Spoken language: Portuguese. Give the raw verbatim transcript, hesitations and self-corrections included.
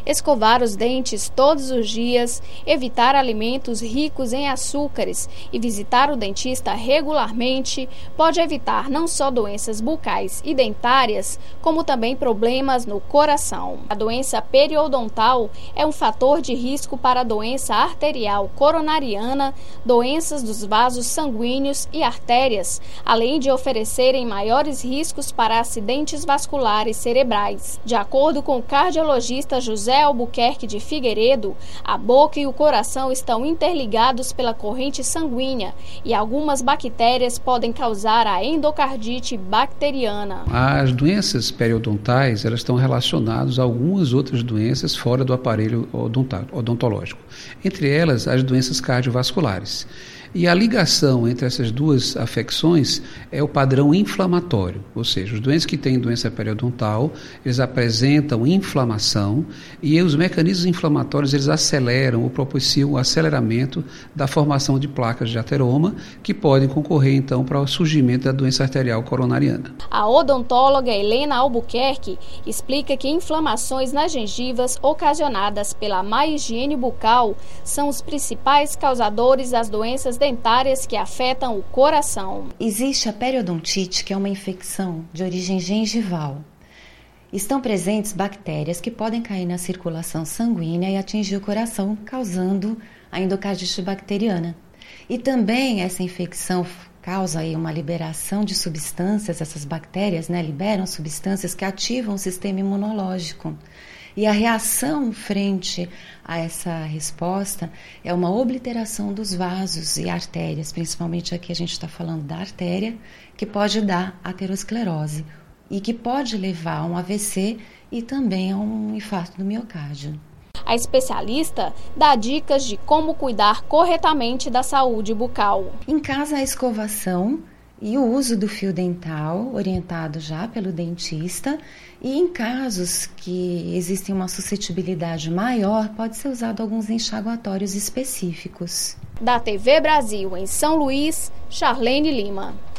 Escovar os dentes todos os dias, evitar alimentos ricos em açúcares e visitar o dentista regularmente pode evitar não só doenças bucais e dentárias, como também problemas no coração. A doença periodontal é um fator de risco para a doença arterial coronariana, doenças dos vasos sanguíneos e artérias, além de oferecerem maiores riscos para acidentes vasculares cerebrais. De acordo com o cardiologista José Albuquerque de Figueiredo, a boca e o coração estão interligados pela corrente sanguínea e algumas bactérias podem causar a endocardite bacteriana. As doenças periodontais, elas estão relacionadas a algumas outras doenças fora do aparelho odontológico, entre elas as doenças cardiovasculares. E a ligação entre essas duas afecções é o padrão inflamatório, ou seja, os doentes que têm doença periodontal, eles apresentam inflamação e os mecanismos inflamatórios eles aceleram ou propiciam o aceleramento da formação de placas de ateroma que podem concorrer então para o surgimento da doença arterial coronariana. A odontóloga Helena Albuquerque explica que inflamações nas gengivas ocasionadas pela má higiene bucal são os principais causadores das doenças dentárias que afetam o coração. Existe a periodontite, que é uma infecção de origem gengival. Estão presentes bactérias que podem cair na circulação sanguínea e atingir o coração, causando a endocardite bacteriana. E também essa infecção causa aí uma liberação de substâncias, essas bactérias, né, liberam substâncias que ativam o sistema imunológico. E a reação frente a essa resposta é uma obliteração dos vasos e artérias, principalmente aqui a gente está falando da artéria, que pode dar aterosclerose e que pode levar a um A V C e também a um infarto do miocárdio. A especialista dá dicas de como cuidar corretamente da saúde bucal. Em casa, a escovação e o uso do fio dental, orientado já pelo dentista, e em casos que existem uma suscetibilidade maior, pode ser usado alguns enxaguatórios específicos. Da T V Brasil em São Luís, Charlene Lima.